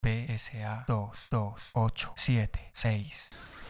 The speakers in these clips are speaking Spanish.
PSA 22876.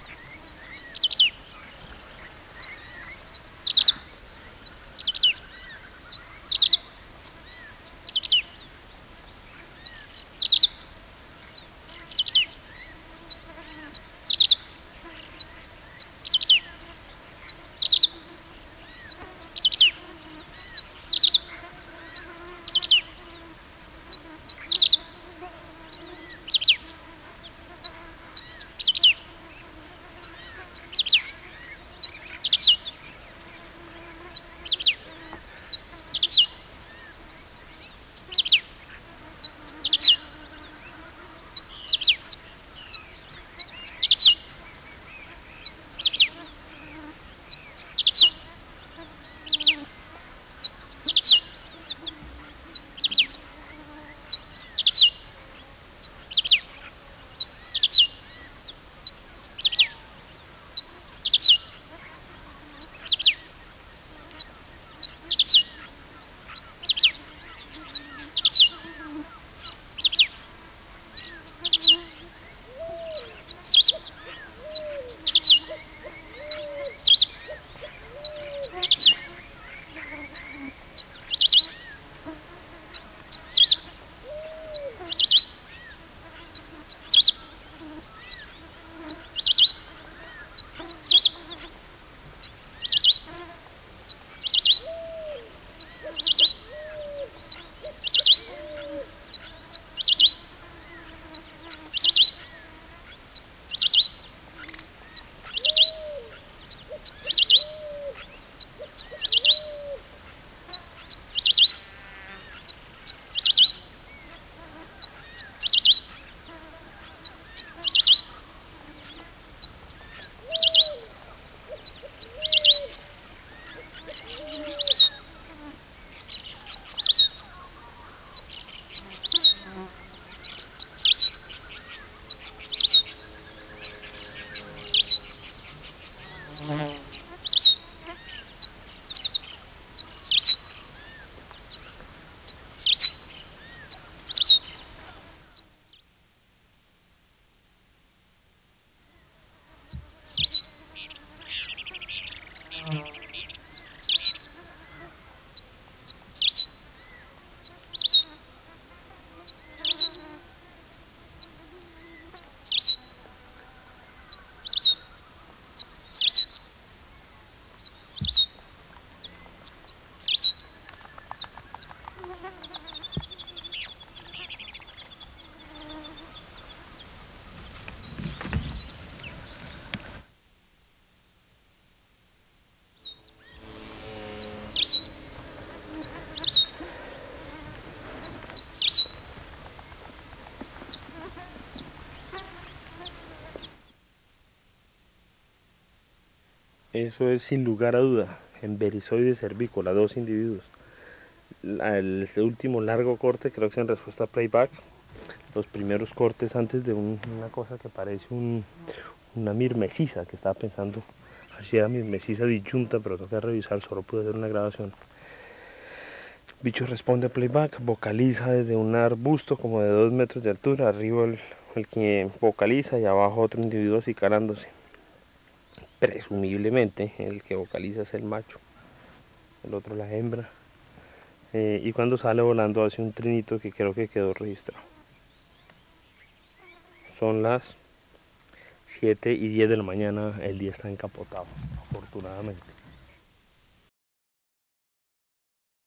Eso es sin lugar a duda, en Berizoides cervícola, 2 individuos. El último largo corte creo que es en respuesta a playback. Los primeros cortes antes de una cosa que parece una mirmecisa, que estaba pensando si era mirmecisa disyunta, pero tengo que revisar, solo pude hacer una grabación. El bicho responde a playback, vocaliza desde un arbusto como de 2 metros de altura, arriba el que vocaliza y abajo otro individuo acicalándose. Presumiblemente el que vocaliza es el macho, el otro la hembra. Y cuando sale volando hace un trinito que creo que quedó registrado. Son las 7:10 de la mañana, el día está encapotado, afortunadamente.